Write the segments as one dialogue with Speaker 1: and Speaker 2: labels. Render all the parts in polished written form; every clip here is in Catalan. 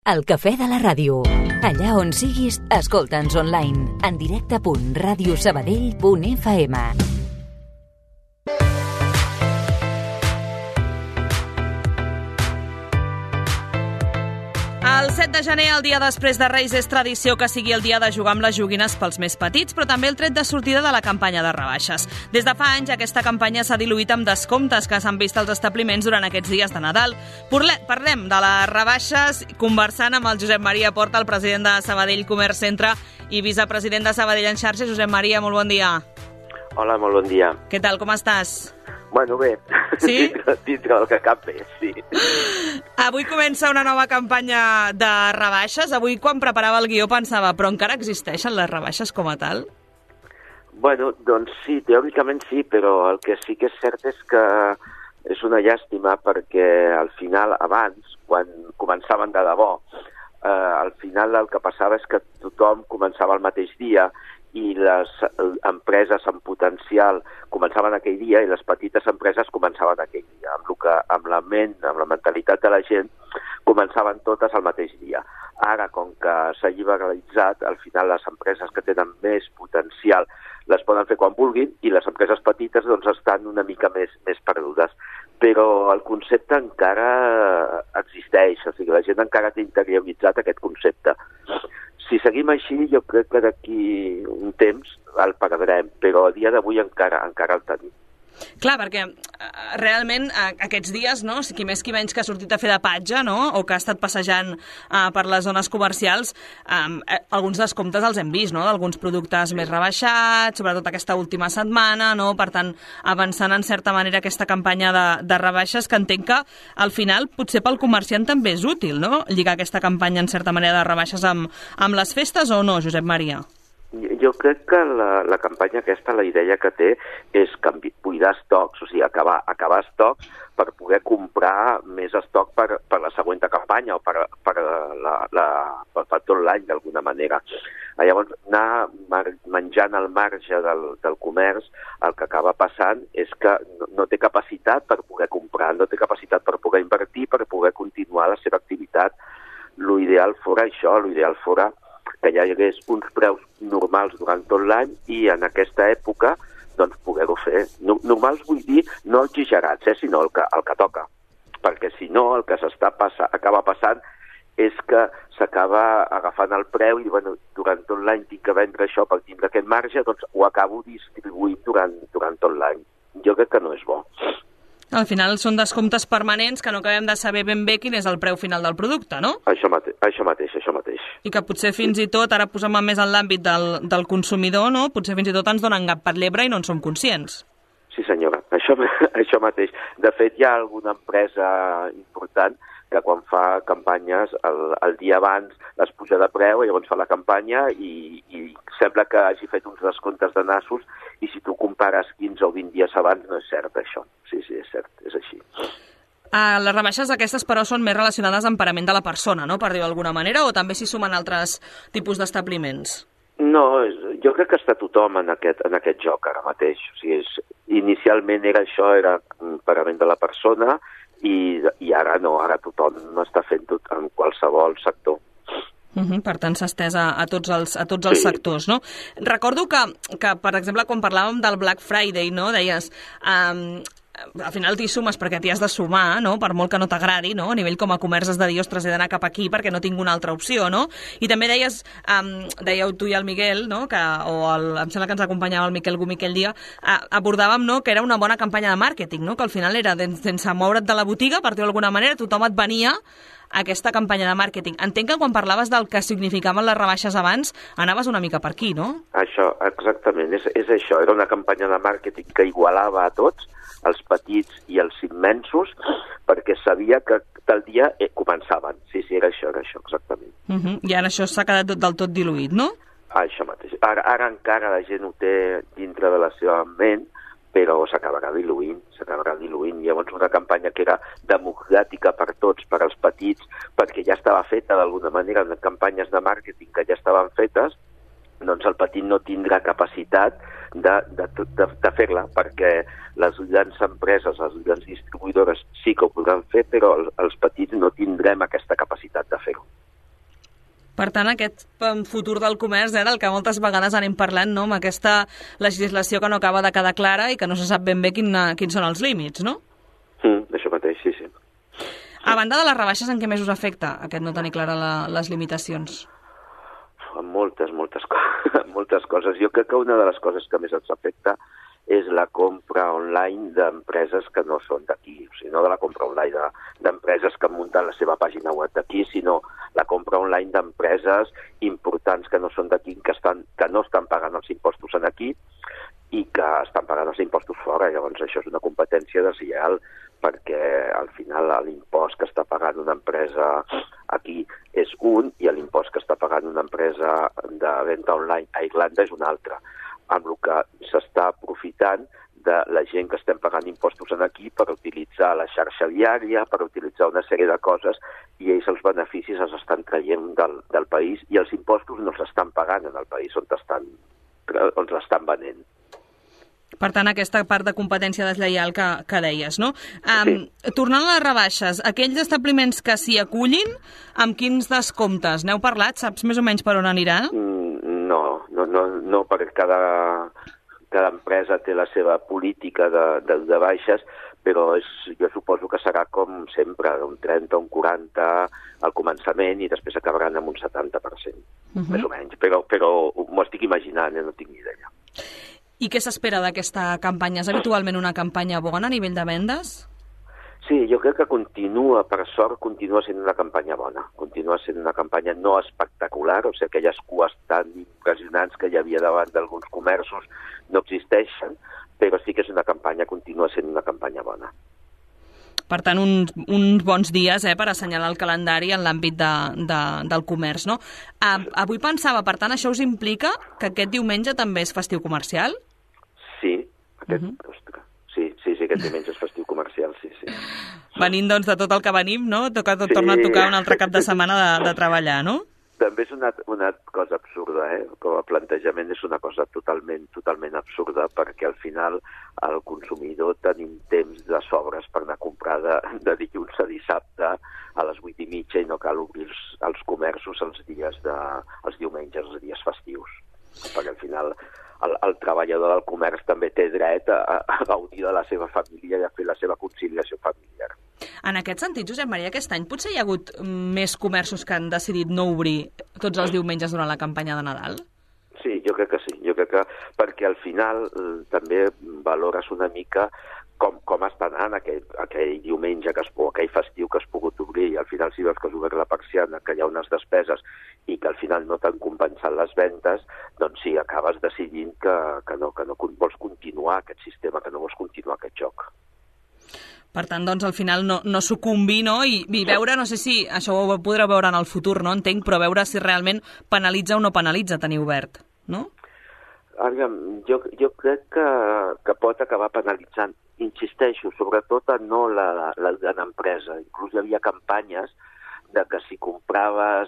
Speaker 1: El cafè de la ràdio. Allà on siguis, escolta'ns online. En directe.radiosabadell.fm.
Speaker 2: El 7 de gener, el dia després de Reis, és tradició que sigui el dia de jugar amb les joguines pels més petits, però també el tret de sortida de la campanya de rebaixes. Des de fa anys, aquesta campanya s'ha diluït amb descomptes que s'han vist als establiments durant aquests dies de Nadal. Parlem de les rebaixes conversant amb el Josep Maria Porta, el president de Sabadell Comerç Centre i vicepresident de Sabadell en xarxa. Josep Maria, molt bon dia.
Speaker 3: Hola, molt bon dia.
Speaker 2: Què tal, com estàs?
Speaker 3: Bueno, bé.
Speaker 2: Sí?
Speaker 3: Dintre del que cap bé, sí.
Speaker 2: Avui comença una nova campanya de rebaixes. Avui, quan preparava el guió, pensava, però encara existeixen les rebaixes com a tal?
Speaker 3: Bueno, doncs sí, teòricament sí, però el que sí que és cert és que és una llàstima perquè al final, abans, quan començaven de debò, al final el que passava és que tothom començava el mateix dia i les empreses en potencial començaven aquell dia i les petites empreses començaven aquell dia. Amb la mentalitat de la gent, començaven totes al mateix dia. Ara, com que s'ha liberalitzat, al final les empreses que tenen més potencial les poden fer quan vulguin i les empreses petites doncs, estan una mica més perdudes. Però el concepte encara existeix, o sigui, la gent encara té interioritzat aquest concepte. Si seguim així, jo crec que d'aquí un temps el perdrem, però a dia d'avui encara el tenim.
Speaker 2: Clar, perquè realment aquests dies, no, qui més qui menys que ha sortit a fer de patge, no, o que ha estat passejant per les zones comercials, alguns descomptes els hem vist, no, d'alguns productes més rebaixats, sobretot aquesta última setmana, no, per tant, avançant en certa manera aquesta campanya de rebaixes, que entenc que al final potser pel comerciant també és útil, no?, lligar aquesta campanya en certa manera de rebaixes amb les festes, o no, Josep Maria?
Speaker 3: Jo crec que la campanya aquesta, la idea que té és buidar estocs, o sigui, acabar estocs per poder comprar més estoc per la següent campanya o per tot l'any d'alguna manera. Llavors, anar menjant al marge del comerç, el que acaba passant és que no té capacitat per poder comprar, no té capacitat per poder invertir, per poder continuar la seva activitat. L'ideal fora això, l'ideal fora que hi hagués uns preus normals durant tot l'any i en aquesta època doncs, poder-ho fer. Normals vull dir no exagerats, sinó el que toca. Perquè si no, el que acaba passant és que s'acaba agafant el preu i bueno, durant tot l'any tinc que vendre això per tindre aquest marge, doncs ho acabo distribuint durant tot l'any. Jo crec que no és bo.
Speaker 2: Al final són descomptes permanents que no acabem de saber ben bé quin és el preu final del producte, no?
Speaker 3: Això mateix.
Speaker 2: I que potser fins i tot, ara posem més en l'àmbit del consumidor, no? Potser fins i tot ens donen gat per llebre i no en som conscients.
Speaker 3: Sí, senyora, això mateix. De fet, hi ha alguna empresa important que quan fa campanyes el dia abans les puja de preu i llavors fa la campanya i sembla que hagi fet uns descomptes de nassos i si tu compares 15 o 20 dies abans no és cert això. Sí, és cert, és així.
Speaker 2: Les rebaixes aquestes, però, són més relacionades amb parament de la persona, no?, per dir-ho d'alguna manera, o també s'hi sumen altres tipus d'establiments?
Speaker 3: No, jo crec que està tothom en aquest joc ara mateix. O sigui, inicialment era parament de la persona i ara no, ara tothom està fent tot en qualsevol sector.
Speaker 2: Per tant, s'ha estès a tots els sectors, no? Recordo que, per exemple, quan parlàvem del Black Friday, no?, deies... al final t'hi sumes perquè t'hi has de sumar, no?, per molt que no t'agradi, no?, a nivell com a comerç has de dir, ostres, he d'anar cap aquí perquè no tinc una altra opció, no? I també dèieu tu i el Miguel, no?, em sembla que ens acompanyava el Miquel Gumi aquell dia, abordàvem, no?, que era una bona campanya de màrqueting, no?, que al final era sense moure't de la botiga, per dir-ho d'alguna manera, tothom et venia aquesta campanya de màrqueting. Entenc que quan parlaves del que significaven les rebaixes abans, anaves una mica per aquí, no?
Speaker 3: Això, exactament, és això. Era una campanya de màrqueting que igualava a tots, els petits i els immensos, perquè sabia que tal dia començaven. Sí, era això, exactament.
Speaker 2: I ara això s'ha quedat del tot diluït, no?
Speaker 3: Això mateix. Ara encara la gent ho té dintre de la seva ment, però s'acabarà diluint. Llavors una campanya que era democràtica per tots, per als petits, perquè ja estava feta d'alguna manera, en campanyes de màrqueting que ja estaven fetes, doncs el petit no tindrà capacitat de fer-la, perquè les grans empreses, les grans distribuïdores sí que ho podran fer, però els petits no tindrem aquesta capacitat de fer-ho.
Speaker 2: Per tant, aquest futur del comerç, del que moltes vegades anem parlant, no?, amb aquesta legislació que no acaba de quedar clara i que no se sap ben bé quins són els límits, no?
Speaker 3: Això mateix, sí.
Speaker 2: A banda de les rebaixes, en què més us afecta aquest no tenir clara les limitacions?
Speaker 3: Moltes coses. Jo crec que una de les coses que més ens afecta és la compra online d'empreses que no són d'aquí, o sigui, no de la compra online d'empreses que han muntat la seva pàgina web d'aquí, sinó la compra online d'empreses importants que no són d'aquí, que no estan pagant els impostos aquí i que estan pagant els impostos fora. Llavors això és una competència deslleial, perquè al final l'impost que està pagant una empresa aquí és un i l'impost que està pagant una empresa de venda online a Irlanda és un altre, amb el que s'està aprofitant de la gent que estem pagant impostos aquí per utilitzar la xarxa viària, per utilitzar una sèrie de coses, i ells els beneficis els estan traient del país i els impostos no s'estan pagant en el país on l'estan venent.
Speaker 2: Per tant, aquesta part de competència deslleial que deies, no?
Speaker 3: Sí.
Speaker 2: Tornant a les rebaixes, aquells establiments que s'hi acullin, amb quins descomptes? N'heu parlat? Saps més o menys per on anirà?
Speaker 3: No, perquè cada empresa té la seva política de baixes, però jo suposo que serà com sempre, un 30 o un 40 al començament i després acabaran amb un 70%, més o menys. Però m'ho estic imaginant, no tinc ni idea.
Speaker 2: I què s'espera d'aquesta campanya? És habitualment una campanya bona a nivell de vendes?
Speaker 3: Sí, jo crec que per sort, continua sent una campanya bona. Continua sent una campanya no espectacular, o sigui, aquelles cues tan impressionants que hi havia davant d'alguns comerços no existeixen, però sí que és continua sent una campanya bona.
Speaker 2: Per tant, uns bons dies per assenyalar el calendari en l'àmbit del comerç, no? Avui pensava, per tant, això us implica que aquest diumenge també és festiu comercial?
Speaker 3: Sí, aquest diumenge és festiu comercial, sí.
Speaker 2: Venint, doncs, de tot el que venim, no? Torna a tocar un altre cap de setmana de treballar, no?
Speaker 3: També és una cosa absurda, com a plantejament és una cosa totalment absurda, perquè al final el consumidor tenim temps de sobres per anar a comprar de dilluns a dissabte a les 8:30 i no cal obrir els comerços els diumenges, els dies festius, perquè al final el treballador del comerç també té dret a gaudir de la seva família i a fer la seva conciliació familiar.
Speaker 2: En aquest sentit, Josep Maria, aquest any potser hi ha hagut més comerços que han decidit no obrir tots els diumenges durant la campanya de Nadal?
Speaker 3: Sí, jo crec que sí. Perquè al final també valores una mica com està anant aquell diumenge, aquell festiu que has pogut obrir, i al final si veus que has obert la persiana, que hi ha unes despeses i que al final no t'han compensat les vendes, doncs sí, acabes decidint que no vols continuar aquest sistema, que no vols continuar aquest joc.
Speaker 2: Per tant, doncs, al final no sucumbir, no? I veure, no sé si això ho podreu veure en el futur, no entenc, però veure si realment penalitza o no penalitza tenir obert, no?
Speaker 3: Aviam, jo crec que pot acabar penalitzant. Insisteixo, sobretot no la gran empresa. Inclús hi havia campanyes de que si compraves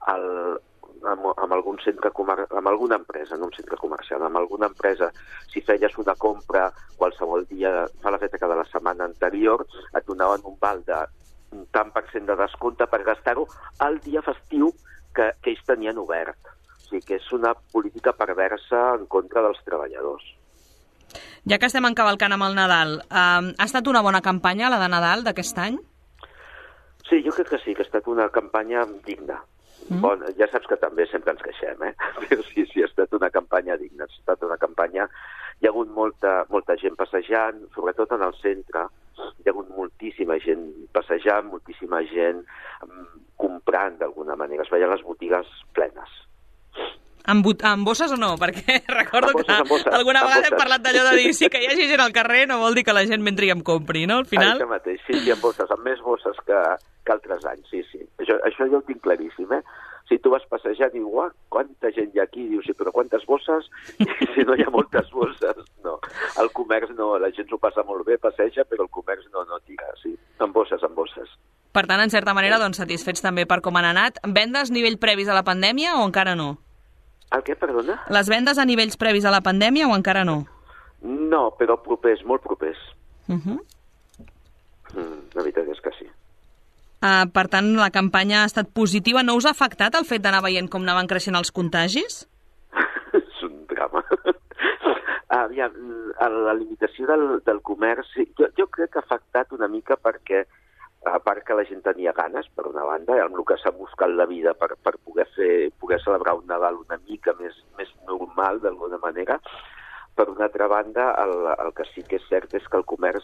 Speaker 3: amb algun centre amb alguna empresa, no un centre comercial, amb alguna empresa, si feies una compra qualsevol dia, fa la feta que de la setmana anterior, et donaven un val de un tant % de descompte per gastar-ho al dia festiu que ells tenien obert. O sigui que és una política perversa en contra dels treballadors.
Speaker 2: Ja que estem encavalcant amb el Nadal, ha estat una bona campanya, la de Nadal, d'aquest any?
Speaker 3: Sí, jo crec que sí, que ha estat una campanya digna. Bon, ja saps que també sempre ens queixem, però sí, ha estat una campanya digna, ha estat una campanya... Hi ha hagut molta gent passejant, sobretot en el centre, hi ha hagut moltíssima gent passejant, moltíssima gent comprant d'alguna manera, es veien les botigues plenes.
Speaker 2: Amb bosses o no? Perquè recordo que alguna vegada hem parlat d'allò de dir sí, que hi hagi gent al carrer no vol dir que la gent vindri i em compri, no? Al final...
Speaker 3: Això mateix, sí, amb bosses, amb més bosses que altres anys, sí. Això jo ho tinc claríssim, Si tu vas passejar, dius, quanta gent hi ha aquí? Dius, sí, però quantes bosses? I si no hi ha moltes bosses, no. El comerç no, la gent s'ho passa molt bé, passeja, però el comerç no tira, sí. Amb bosses.
Speaker 2: Per tant, en certa manera, doncs, satisfets també per com han anat. Vendes nivell previs a la pandèmia o encara no?
Speaker 3: El què, perdona?
Speaker 2: Les vendes a nivells previs a la pandèmia o encara no?
Speaker 3: No, però propers, molt propers. La veritat és que sí.
Speaker 2: Per tant, la campanya ha estat positiva. No us ha afectat el fet d'anar veient com anaven creixent els contagis?
Speaker 3: És un drama. Aviam, la limitació del comerç, jo crec que ha afectat una mica perquè, a part que la gent tenia ganes, per una banda, amb el que s'ha buscat la vida per poder celebrar un Nadal una mica més normal, d'alguna manera. Per una altra banda, el que sí que és cert és que el comerç,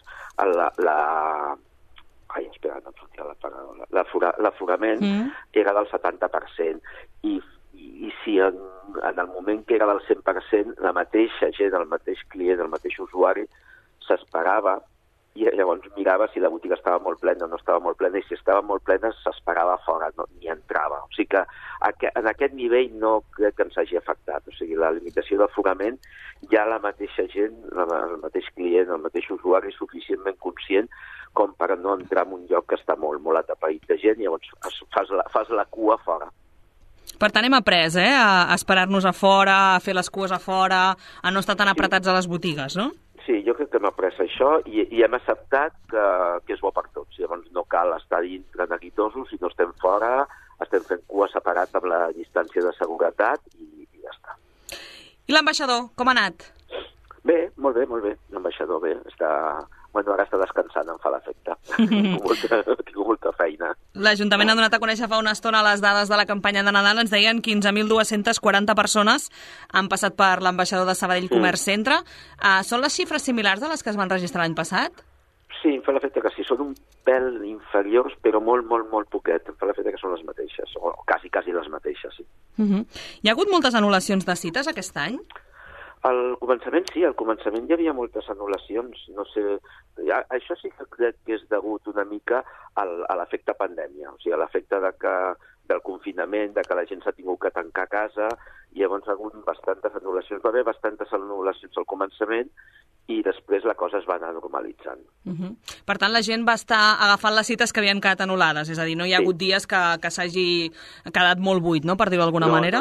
Speaker 3: l'aforament era del 70%, i si en el moment que era del 100%, la mateixa gent, el mateix client, el mateix usuari, s'esperava, i llavors mirava si la botiga estava molt plena o no estava molt plena, i si estava molt plena s'esperava fora, ni entrava. O sigui que en aquest nivell no crec que ens hagi afectat. O sigui, la limitació d'aforament, ja la mateixa gent, el mateix client, el mateix usuari és suficientment conscient com per no entrar en un lloc que està molt atapeït de gent, i llavors fas la cua fora.
Speaker 2: Per tant, hem après, a esperar-nos a fora, a fer les cues a fora, a no estar tan apretats a les botigues, no?
Speaker 3: Sí, jo crec que hem après això i hem acceptat que és bo per tots. Llavors no cal estar dintre neguitosos, si no estem fora, estem fent cua separat amb la distància de seguretat i ja està.
Speaker 2: I l'ambaixador, com ha anat?
Speaker 3: Bé, molt bé. L'ambaixador bé, ara està descansant, em fa l'efecte. Tinc molta feina.
Speaker 2: L'Ajuntament ha donat a conèixer fa una estona les dades de la campanya de Nadal. Ens deien 15.240 persones han passat per l'ambaixador de Sabadell Comerç Centre. Són les xifres similars a les que es van registrar l'any passat?
Speaker 3: Sí, em fa l'efecte que sí. Són un pèl inferiors, però molt poquet. Em fa l'efecte que són les mateixes, o quasi les mateixes, sí.
Speaker 2: Hi ha hagut moltes anul·lacions de cites aquest any?
Speaker 3: Al començament sí, al començament hi havia moltes anul·lacions, no sé, això sí que crec que és degut una mica a l'efecte pandèmia, o sigui, a l'efecte del confinament, de que la gent s'ha tingut que tancar a casa, i llavors hi ha hagut bastantes anul·lacions, va haver bastantes anul·lacions al començament, i després la cosa es va anar normalitzant.
Speaker 2: Per tant, la gent va estar agafant les cites que havien quedat anul·lades, és a dir, no hi ha hagut dies que s'hagi quedat molt buit, no?, per dir-ho d'alguna manera?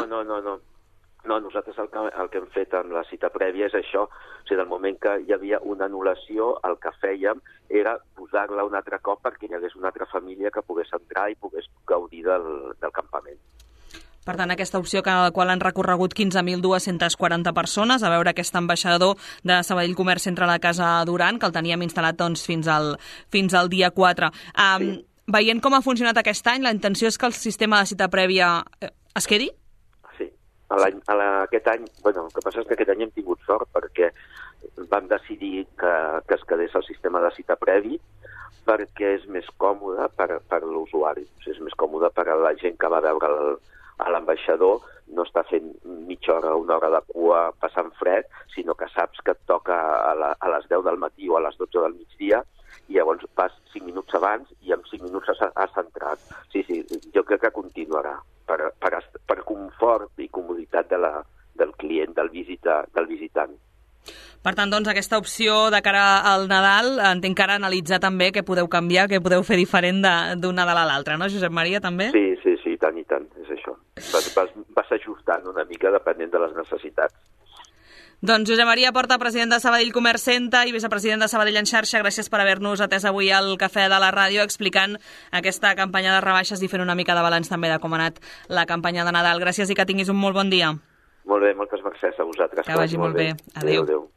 Speaker 3: No, nosaltres el que hem fet amb la cita prèvia és això. O sigui, del moment que hi havia una anul·lació, el que fèiem era posar-la un altre cop perquè hi hagués una altra família que pogués entrar i pogués gaudir del campament.
Speaker 2: Per tant, aquesta opció a la qual han recorregut 15.240 persones, a veure aquest ambaixador de Sabadell Comerç Centre a la Casa Duran, que el teníem instal·lat fins al dia 4. Veient com ha funcionat aquest any, la intenció és que el sistema de cita prèvia es quedi?
Speaker 3: Aquest any, el que passa és que aquest any hem tingut sort perquè vam decidir que es quedés el sistema de cita previ perquè és més còmode per l'usuari. O sigui, és més còmode per a la gent que va veure l'ambaixador, no està fent mitja hora o una hora de cua passant fred, sinó que saps que et toca a les 10 del matí o a les 12 del migdia, i llavors vas 5 minuts abans i en 5 minuts has entrat. Sí, jo crec que continuarà per confort i comoditat del client, del visitant.
Speaker 2: Per tant, doncs, aquesta opció de cara al Nadal entenc que ara analitzar també què podeu canviar, què podeu fer diferent d'un Nadal a l'altre, no, Josep Maria, també?
Speaker 3: Sí, tant i tant, és això. Vas ajustant una mica depenent de les necessitats.
Speaker 2: Doncs Josep Maria Porta, president de Sabadell Comerç Centre i vicepresident de Sabadell en xarxa, gràcies per haver-nos atès avui al Cafè de la Ràdio explicant aquesta campanya de rebaixes i fent una mica de balanç també de com ha anat la campanya de Nadal. Gràcies i que tinguis un molt bon dia.
Speaker 3: Molt bé, moltes gràcies a vosaltres.
Speaker 2: Que vagi molt bé. Adéu.